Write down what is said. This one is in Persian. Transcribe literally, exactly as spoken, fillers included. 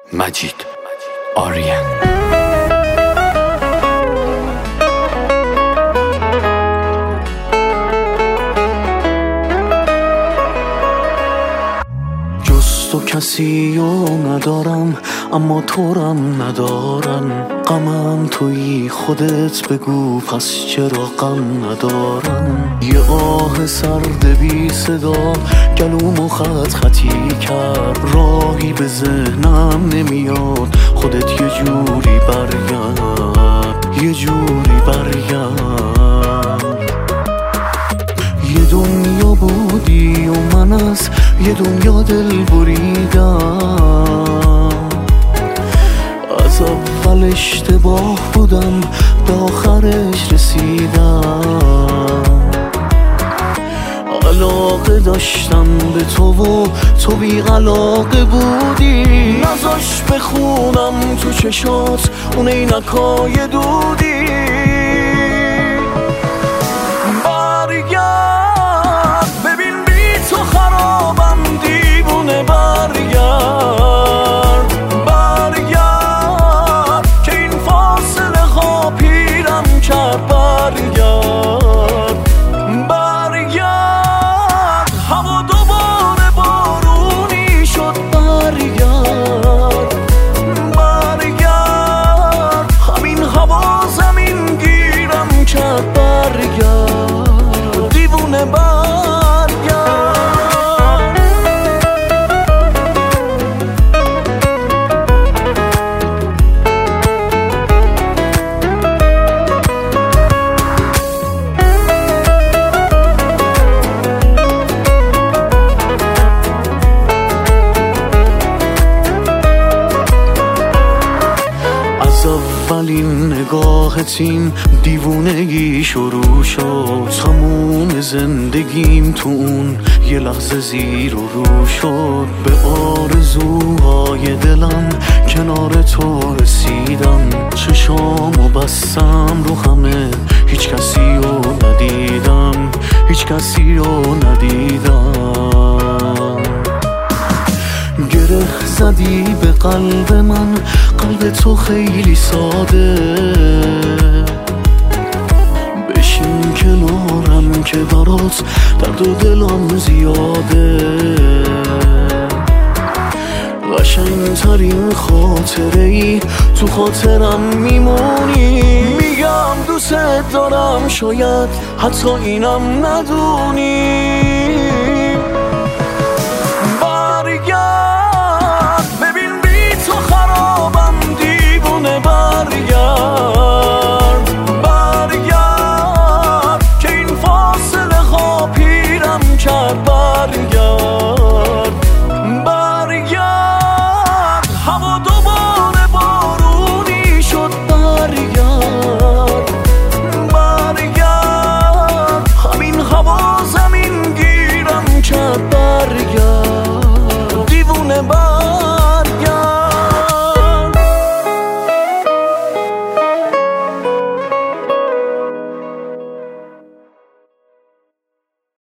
مجید آریان. جز تو کسی رو ندارم، اما تو رم ندارم. غمم تویی، خودت بگو پس چرا غم ندارم. یه آه سرد بی صدا گلومو خط خطی کرد. راهی به ذهنم نمیاد، خودت یه جوری برگرد، یه جوری برگرد. یه دنیا بودی و من از یه دنیا دل بریدم. از اول اشتباه بودم، به آخرش رسیدم. علاقه داشتم به تو و تو بی علاقه بودی. نذاش بخونم تو چشات اون عینکای دودی. برگرد ببین بی تو خرابم، دیوونه برگرد. برگرد که این فاصله ها پیرم کرد. برگرد برگرد هوا دوباره بارونی شد. برگرد برگرد همین هوا زمین گیرم کرد. برگرد دیوونه برگرد. اولین نگاهت این دیوونگی شروع شد. تموم زندگیم تو اون یه لحظه زیر و رو شد. به آرزوهای دلم کنار تو رسیدم. چشامو بستم رو همه، هیچ کسی رو ندیدم، هیچ کسی رو ندیدم. گره زدی به قلب من، قلب تو خیلی ساده. بشین کنارم که برات درد و دلم زیاده. قشنگترین خاطره ای تو خاطرم میمونی. میگم دوست دارم، شاید حتی اینم ندونی.